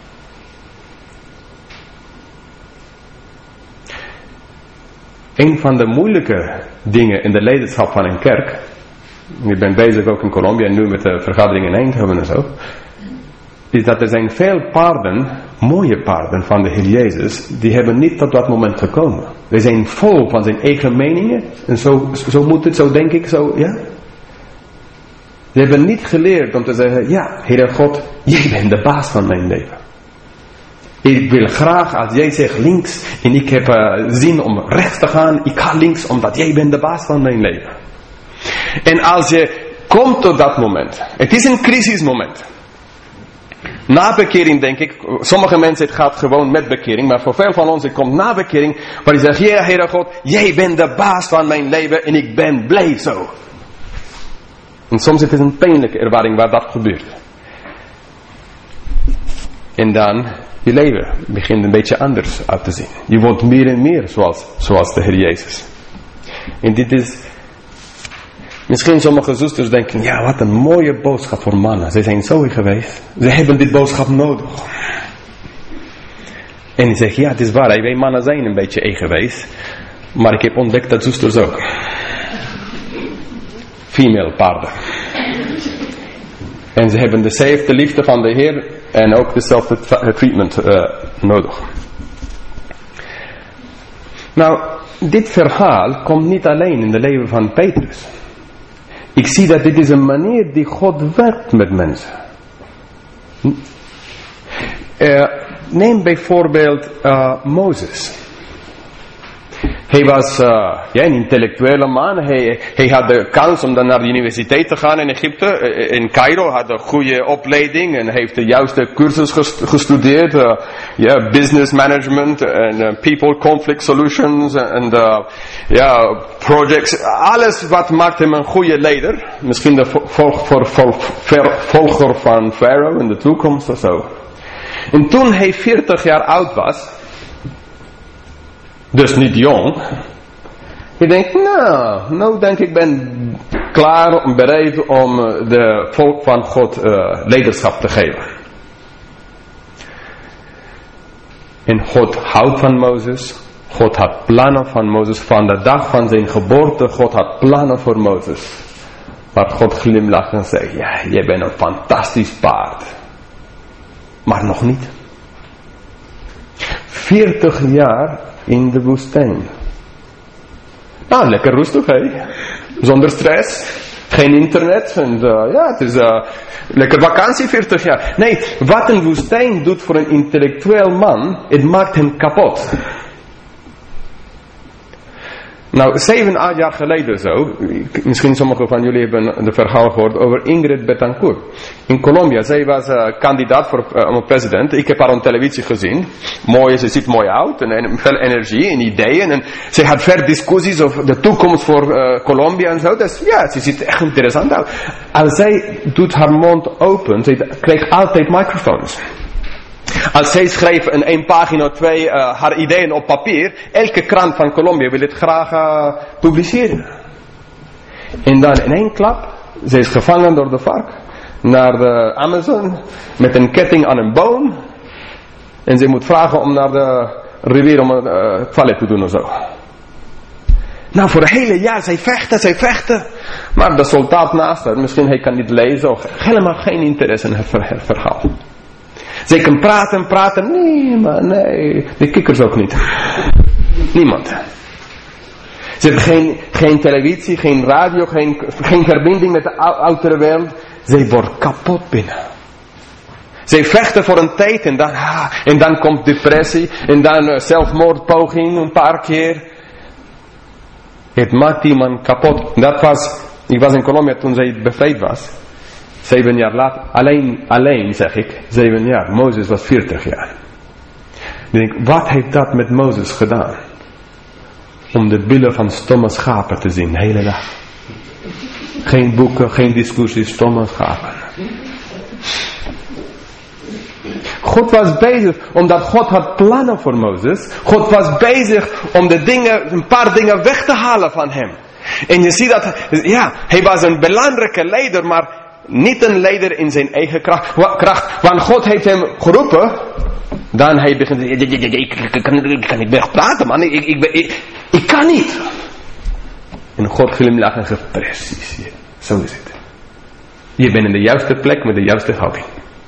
Een van de moeilijke dingen in de leiderschap van een kerk, ik ben bezig ook in Colombia en nu met de vergadering in Eindhoven en zo, is dat er zijn veel paarden, mooie paarden van de Heer Jezus, die hebben niet tot dat moment gekomen. Die zijn vol van zijn eigen meningen en zo, zo moet het, zo denk ik, zo, ja. Ze hebben niet geleerd om te zeggen, ja, Heere God, jij bent de baas van mijn leven. Ik wil graag, als jij zegt links en ik heb uh, zin om rechts te gaan, ik ga links omdat jij bent de baas van mijn leven. En als je komt tot dat moment, het is een crisismoment. Na bekering denk ik, sommige mensen het gaat gewoon met bekering, maar voor veel van ons het komt na bekering, waar je zegt, ja Heere God, jij bent de baas van mijn leven en ik ben blij zo. En soms is het een pijnlijke ervaring waar dat gebeurt. En dan, je leven begint een beetje anders uit te zien. Je wordt meer en meer zoals, zoals de Heer Jezus. En dit is, misschien sommige zusters denken, ja wat een mooie boodschap voor mannen. Ze zijn zo geweest. Ze hebben dit boodschap nodig. En die zeggen, ja het is waar, wij mannen zijn een beetje egoïst. Maar ik heb ontdekt dat zusters ook. Female paarden. En ze hebben dezelfde liefde van de Heer en ook dezelfde treatment uh, nodig. Nou, dit verhaal komt niet alleen in het leven van Petrus. Ik zie dat dit is een manier die God werkt met mensen. Uh, neem bijvoorbeeld uh, Mozes. Hij was uh, ja, een intellectuele man. Hij, hij had de kans om dan naar de universiteit te gaan in Egypte. In Cairo had een goede opleiding. En hij heeft de juiste cursus gestudeerd. Uh, yeah, business management en uh, people conflict solutions. En uh, yeah, projects. Alles wat maakt hem een goede leider. Misschien de volg, voor, vol, ver, volger van Farao in de toekomst of zo. En toen hij veertig jaar oud was... Dus niet jong. Je denkt, nou, nou denk ik ben klaar, bereid om de volk van God uh, leiderschap te geven. En God houdt van Mozes. God had plannen van Mozes. Van de dag van zijn geboorte, God had plannen voor Mozes. Maar God glimlachte en zei, ja, jij bent een fantastisch paard. Maar nog niet. veertig jaar in de woestijn. Nou, lekker rustig, hè? Zonder stress. Geen internet. En uh, ja, het is uh, lekker vakantie, veertig jaar. Nee, wat een woestijn doet voor een intellectueel man, het maakt hem kapot. Nou, zeven, acht jaar geleden zo, misschien sommigen van jullie hebben de verhaal gehoord over Ingrid Betancourt. In Colombia, zij was uh, kandidaat voor uh, president. Ik heb haar op televisie gezien. Mooi, ze ziet mooi uit en, en veel energie en ideeën. En ze had veel discussies over de toekomst voor uh, Colombia en zo. Dus ja, ze ziet echt interessant uit. Als zij doet haar mond open, ze krijgt altijd microfoons. Als zij schreef in één pagina of twee uh, haar ideeën op papier, elke krant van Colombia wil het graag uh, publiceren. En dan in één klap, zij is gevangen door de vark, naar de Amazon, met een ketting aan een boom. En ze moet vragen om naar de rivier om een uh, toilet te doen of zo. Nou, voor een hele jaar, zij vechten, zij vechten. Maar de soldaat naast haar, misschien hij kan niet lezen, of helemaal geen interesse in het verhaal. Zij kan praten, praten, nee, maar nee. De kikkers ook niet. Niemand. Ze hebben geen, geen televisie, geen radio, geen, geen verbinding met de oudere wereld. Zij wordt kapot binnen. Zij vechten voor een tijd en dan, ah, en dan komt depressie en dan uh, zelfmoordpoging een paar keer. Het maakt iemand kapot. Dat was, ik was in Colombia toen zij bevrijd was. Zeven jaar later, alleen, alleen zeg ik, zeven jaar. Mozes was veertig jaar. Ik denk, wat heeft dat met Mozes gedaan? om de billen van stomme schapen te zien, de hele dag. Geen boeken, geen discussies, stomme schapen. God was bezig, omdat God had plannen voor Mozes. God was bezig om de dingen, een paar dingen weg te halen van hem. En je ziet dat, ja, hij was een belangrijke leider, maar niet een leider in zijn eigen kracht. kracht. Want God heeft hem geroepen, dan hij begint, ik, ik, ik, ik, ik, kan, ik kan niet meer praten, man. Ik, ik, ik, ik kan niet. En God glimlacht en zegt, precies, zo is het. Je bent in de juiste plek met de juiste houding.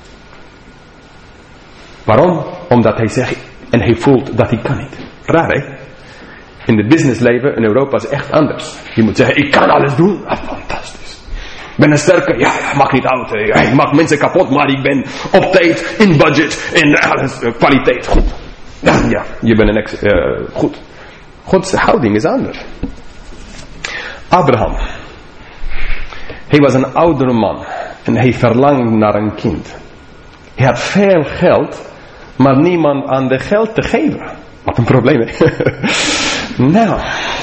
Waarom? Omdat hij zegt, en hij voelt dat hij kan niet. Raar, hè? In het businessleven in Europa is echt anders. Je moet zeggen, ik kan alles doen. Ah, fantastisch. Ik ben een sterke, ja, ik mag niet oud. Ja, ik maak mensen kapot, maar ik ben op tijd, in budget, in alles, uh, kwaliteit, goed. Ja, ja, je bent een ex, uh, goed. Gods houding is anders. Abraham. Hij was een oudere man. En hij verlangde naar een kind. Hij had veel geld, maar niemand aan de geld te geven. Wat een probleem, hè? Nou.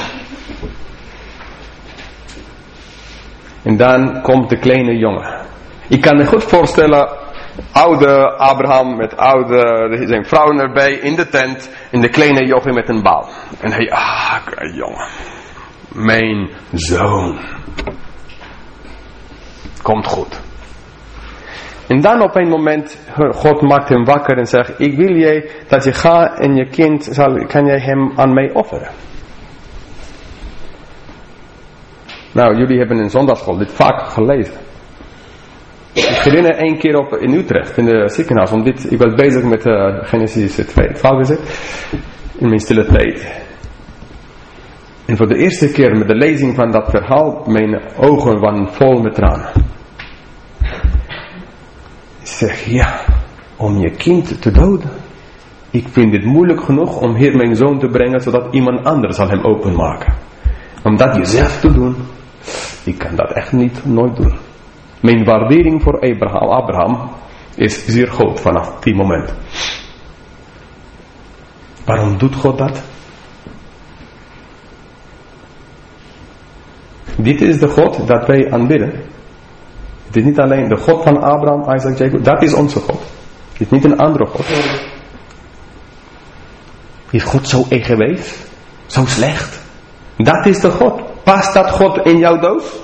En dan komt de kleine jongen. Ik kan me goed voorstellen, oude Abraham met oude, zijn vrouw erbij in de tent. En de kleine jongen met een bal. En hij, ah, jongen. Mijn zoon. Komt goed. En dan op een moment, God maakt hem wakker en zegt, ik wil jij dat je gaat en je kind, zal, kan jij hem aan mij offeren. Nou, jullie hebben in zondagschool dit vaak gelezen. Ik herinner één keer op in Utrecht, in de ziekenhuis, om dit, ik was bezig met uh, Genesis twee, twaalf is het, in mijn stille tijd. En voor de eerste keer met de lezing van dat verhaal, mijn ogen waren vol met tranen. Ik zeg, ja, om je kind te doden. Ik vind het moeilijk genoeg om hier mijn zoon te brengen, zodat iemand anders zal hem openmaken. Om dat jezelf te doen, ik kan dat echt niet, nooit doen. Mijn waardering voor Abraham, Abraham is zeer groot vanaf die moment. Waarom doet God dat? Dit is de God dat wij aanbidden. Het is niet alleen de God van Abraham, Isaac, Jacob. Dat is onze God. Het is niet een andere God. Is God zo egoïst? Zo slecht? Dat is de God. Past dat God in jouw doos?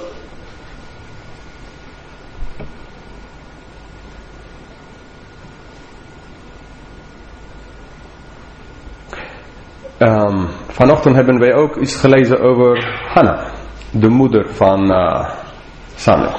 Um, vanochtend hebben wij ook iets gelezen over Hanna. De moeder van uh, Samuel.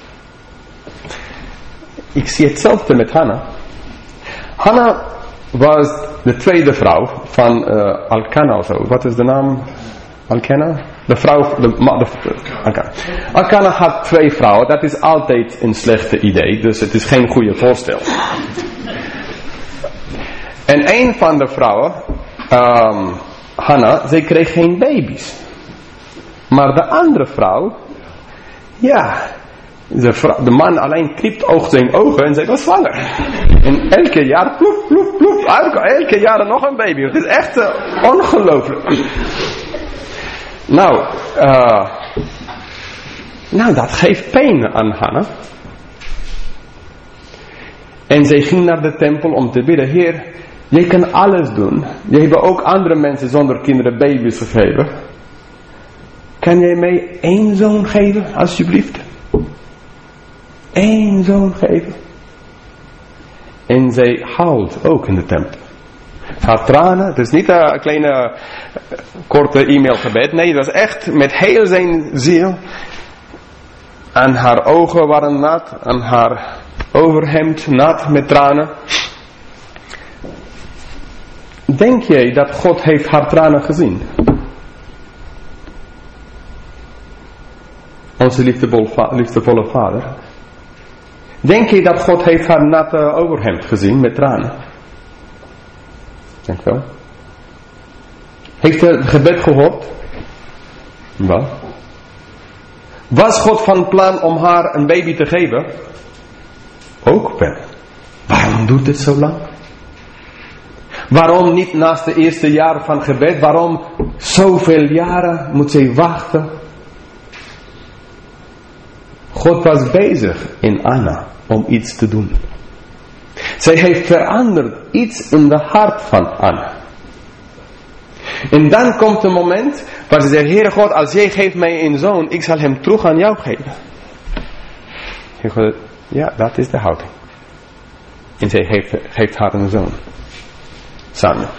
Ik zie hetzelfde met Hanna. Hanna was de tweede vrouw van uh, Elkana of zo. Wat is de naam? Elkana? De vrouw... De, de, Elkana. Elkana had twee vrouwen. Dat is altijd een slechte idee. Dus het is geen goede voorstel. En een van de vrouwen, um, Hanna, zij kreeg geen baby's. Maar de andere vrouw, ja, de, vrouw, de man alleen knipt oog zijn ogen en zij was zwanger. En elke jaar, ploep, ploep, ploep, elke jaar nog een baby. Het is echt uh, ongelooflijk. Nou, uh, nou, dat geeft pijn aan Hanna. En zij ging naar de tempel om te bidden, Heer, jij kan alles doen. Je hebt ook andere mensen zonder kinderen baby's gegeven. Kan jij mij één zoon geven, alsjeblieft? Eén zoon geven. En zij huilt ook in de tempel. Haar tranen, het is niet een kleine korte e-mail gebed. Nee, het was echt met heel zijn ziel. En haar ogen waren nat. En haar overhemd nat met tranen. Denk jij dat God heeft haar tranen gezien? Onze liefdevolle vader. Denk je dat God heeft haar natte overhemd gezien met tranen? Denk wel. Heeft hij het gebed gehoord? Wel. Was God van plan om haar een baby te geven? Ook wel. Waarom doet het zo lang? Waarom niet naast de eerste jaren van gebed? Waarom zoveel jaren moet zij wachten? God was bezig in Anna om iets te doen. Zij heeft veranderd iets in de hart van Anna. En dan komt een moment waar ze zegt, Heere God, als jij geeft mij een zoon, ik zal hem terug aan jou geven. Heer God, ja, dat is de houding. En zij geeft, geeft haar een zoon. Samuel.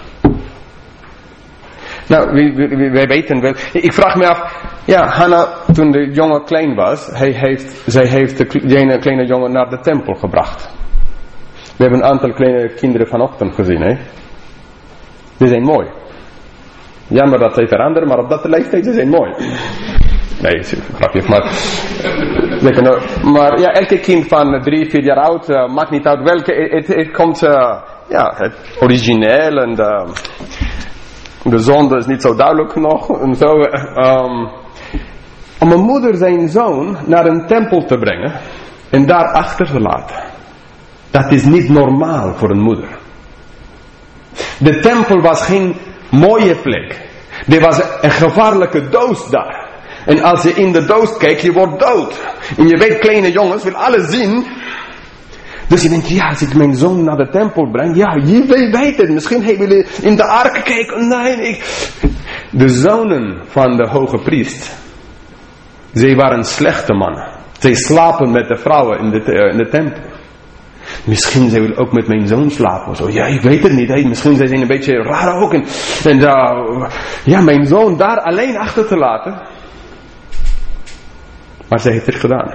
Nou, wij weten wel. Ik vraag me af, ja, Hanna, toen de jongen klein was, hij heeft, zij heeft de kleine jongen naar de tempel gebracht. We hebben een aantal kleine kinderen vanochtend gezien, hè. Die zijn mooi. Jammer dat zij veranderen, maar op dat leeftijd ze zijn mooi. Nee, grapje, maar... maar ja, elke kind van drie, vier jaar oud, uh, maakt niet uit welke, het, het komt, uh, ja, het origineel en de, de zonde is niet zo duidelijk nog en zo. Um, om een moeder zijn zoon naar een tempel te brengen en daar achter te laten. Dat is niet normaal voor een moeder. De tempel was geen mooie plek. Er was een gevaarlijke doos daar. En als je in de doos kijkt, je wordt dood. En je weet, kleine jongens willen alles zien. Dus je denkt, ja, als ik mijn zoon naar de tempel breng, ja, je weet het. Misschien hij wil in de ark kijken. Nee, ik... De zonen van de hoge priest, zij waren slechte mannen. Zij slapen met de vrouwen in de, uh, in de tempel. Misschien zij wil ook met mijn zoon slapen. Zo. Ja, ik weet het niet. Hey. Misschien zij zijn een beetje raar ook. En, en uh, ja, mijn zoon daar alleen achter te laten. Maar zij heeft het gedaan.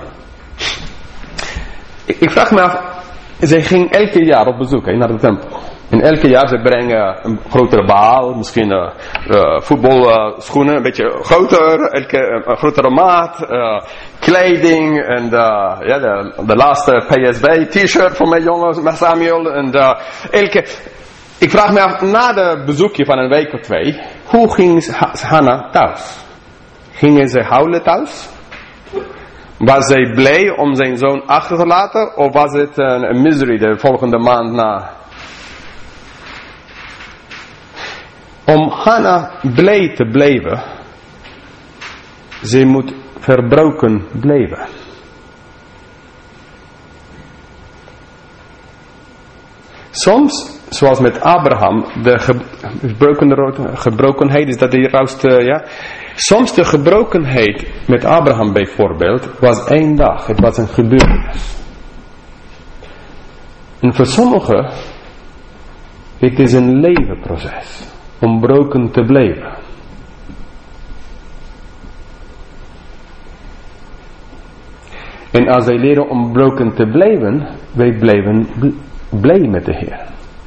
Ik, ik vraag me af. Zij ging elke jaar op bezoek, hè, naar de tempel. En elke jaar ze brengen een grotere baal. Misschien uh, uh, voetbalschoenen. Uh, een beetje groter. Elke, uh, een grotere maat. Uh, kleding. En uh, ja, de, de laatste P S B t-shirt voor mijn jongens. Met Samuel. En uh, elke... Ik vraag me af, na de bezoekje van een week of twee. Hoe ging Hanna thuis? Gingen ze huilen thuis? Was zij blij om zijn zoon achter te laten? Of was het een, een misery de volgende maand na? Om Hanna blij te blijven, zij moet verbroken blijven. Soms, zoals met Abraham, de gebroken, gebrokenheid, is dat de juiste, ja? Soms de gebrokenheid met Abraham bijvoorbeeld, was één dag, het was een gebeurtenis. En voor sommigen, het is een levenproces. Om broken te blijven. En als wij leren om broken te blijven, wij blijven blij met de Heer.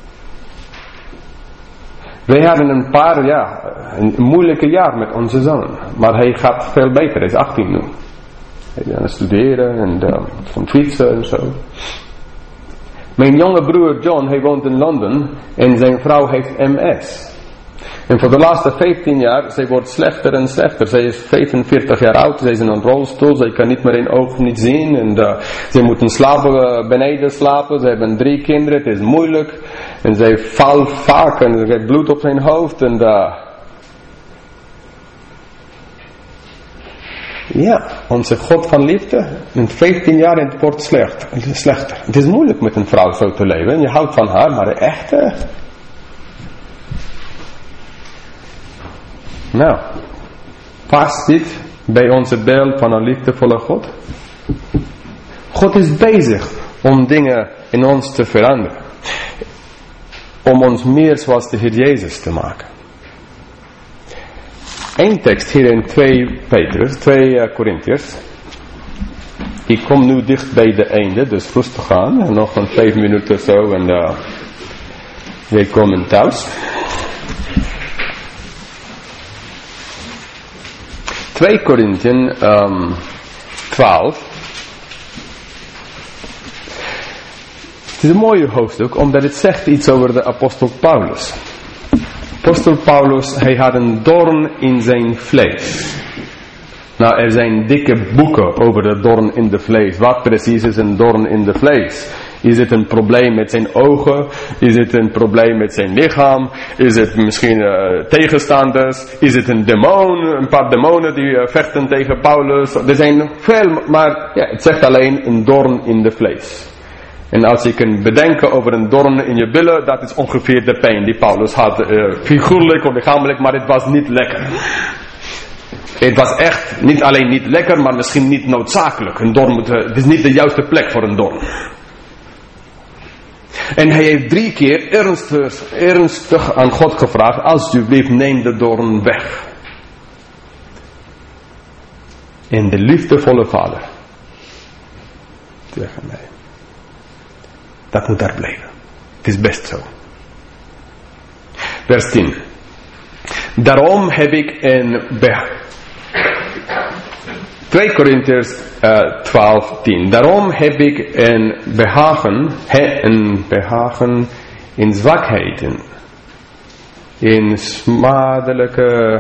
Wij hadden een paar, ja, een moeilijke jaar met onze zoon. Maar hij gaat veel beter, hij is achttien nu. Hij is aan het studeren en uh, van fietsen en zo. Mijn jonge broer John, hij woont in Londen en zijn vrouw heeft M S. En voor de laatste vijftien jaar, zij wordt slechter en slechter. Zij is vijfenveertig jaar oud, zij is in een rolstoel, zij kan niet meer in oog niet zien. En uh, zij moeten slapen, uh, beneden slapen, ze hebben drie kinderen, het is moeilijk. En zij valt vaak en er gaat bloed op zijn hoofd. En uh, ja, onze God van liefde, in vijftien jaar het wordt slecht, het is slechter. Het is moeilijk met een vrouw zo te leven. Je houdt van haar, maar de echte... Nou, past dit bij onze beeld van een liefdevolle God? God is bezig om dingen in ons te veranderen. Om ons meer zoals de Heer Jezus te maken. Eén tekst hier in twee Petrus, twee Korintiërs. Ik kom nu dicht bij de einde, dus rustig aan. Nog een vijf minuten zo en uh, wij komen thuis. twee Korintiërs um, twaalf. Het is een mooie hoofdstuk, omdat het zegt iets over de apostel Paulus. Apostel Paulus, hij had een doorn in zijn vlees. Nou, er zijn dikke boeken over de doorn in de vlees. Wat precies is een doorn in de vlees? Is het een probleem met zijn ogen? Is het een probleem met zijn lichaam? Is het misschien uh, tegenstanders? Is het een demon? Een paar demonen die uh, vechten tegen Paulus? Er zijn veel, maar ja, het zegt alleen een doorn in de vlees. En als je kunt bedenken over een doorn in je billen, dat is ongeveer de pijn die Paulus had. Uh, figuurlijk of lichamelijk, maar het was niet lekker. Het was echt niet alleen niet lekker, maar misschien niet noodzakelijk. Een doorn moet, het is niet de juiste plek voor een doorn. En hij heeft drie keer ernstig, ernstig aan God gevraagd, alsjeblieft neem de doorn weg. En de liefdevolle vader tegen mij. Dat moet daar blijven. Het is best zo. Vers tien. Daarom heb ik een be- twee Korintiërs uh, twaalf tien. Daarom heb ik een behagen, he, een behagen in zwakheden, in smadelijke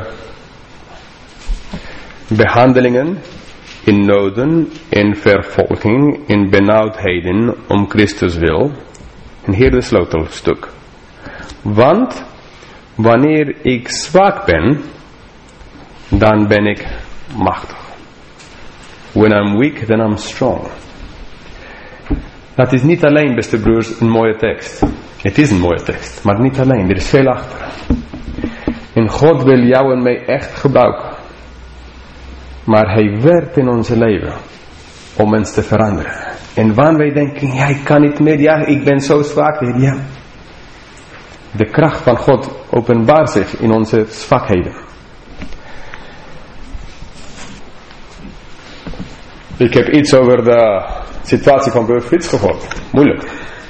behandelingen, in noden, in vervolging, in benauwdheden om Christus wil. En hier de sleutelstuk. Want wanneer ik zwak ben, dan ben ik machtig. When I'm weak, then I'm strong. Dat is niet alleen, beste broers, een mooie tekst. Het is een mooie tekst, maar niet alleen. Er is veel achter. En God wil jou en mij echt gebruiken. Maar hij werkt in onze leven om mensen te veranderen. En wanneer wij denken, ja, ik kan niet meer, ja, ik ben zo zwak. Ja. De kracht van God openbaart zich in onze zwakheden. Ik heb iets over de situatie van broer Frits gehoord. Moeilijk.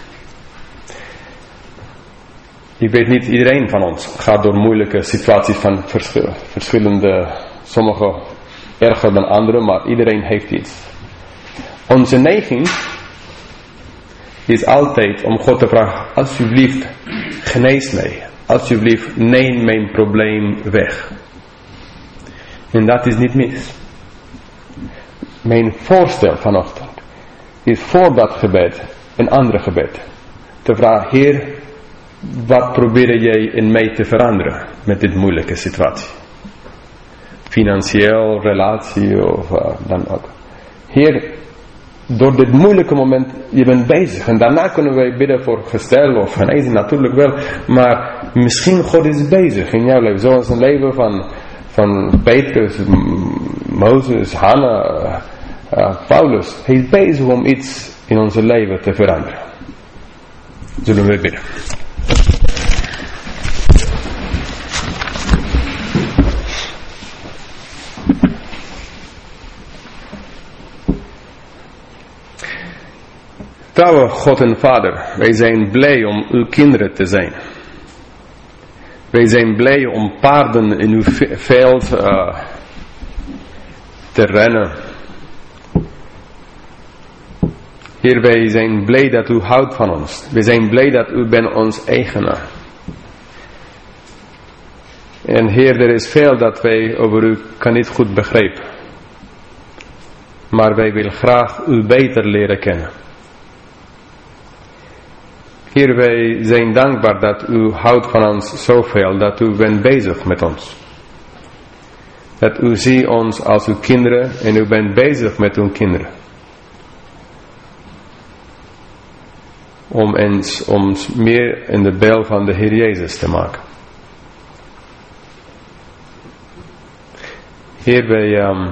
Ik weet niet, iedereen van ons gaat door moeilijke situaties van verschillende, sommige erger dan anderen, maar iedereen heeft iets. Onze neiging is altijd om God te vragen, alsjeblieft, genees mij. Alsjeblieft, neem mijn probleem weg. En dat is niet mis. Mijn voorstel vanochtend is voor dat gebed een ander gebed. Te vragen, Heer, wat probeer jij in mij te veranderen met dit moeilijke situatie? Financieel, relatie of uh, dan ook. Heer, door dit moeilijke moment, je bent bezig. En daarna kunnen wij bidden voor gestel of genezing, natuurlijk wel. Maar misschien God is bezig in jouw leven. Zoals een leven van, van Petrus, Mozes, Hanna, uh, uh, Paulus. Hij is bezig om iets in onze leven te veranderen. Zullen we bidden. Trouwe God en Vader, wij zijn blij om uw kinderen te zijn. Wij zijn blij om paarden in uw veld uh, te rennen. Heer, wij zijn blij dat u houdt van ons. Wij zijn blij dat u bent ons eigenaar. En Heer, er is veel dat wij over u kan niet goed begrijpen. Maar wij willen graag u beter leren kennen. Heer, wij zijn dankbaar dat u houdt van ons zoveel, dat u bent bezig met ons. Dat u ziet ons als uw kinderen en u bent bezig met uw kinderen. Om ons, ons meer in de beeld van de Heer Jezus te maken. Heer, wij, um,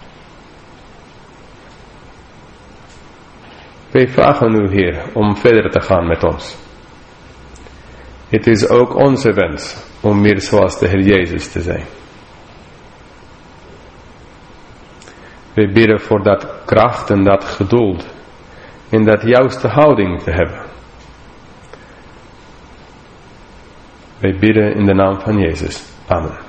wij vragen u, Heer, om verder te gaan met ons. Het is ook onze wens om meer zoals de Heer Jezus te zijn. Wij bidden voor dat kracht en dat geduld en dat juiste houding te hebben. Wij bidden in de naam van Jezus. Amen.